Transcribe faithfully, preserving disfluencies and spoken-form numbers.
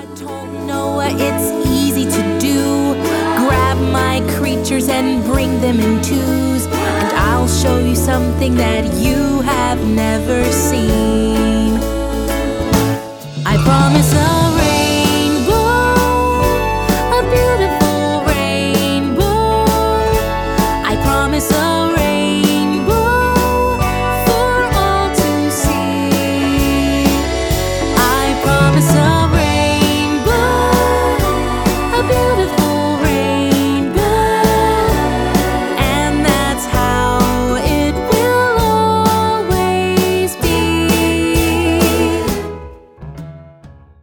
God told Noah it's easy to do. Grab my creatures and bring them in twos, and I'll show you something that you have never seen. I promise a rainbow, a beautiful rainbow. I promise a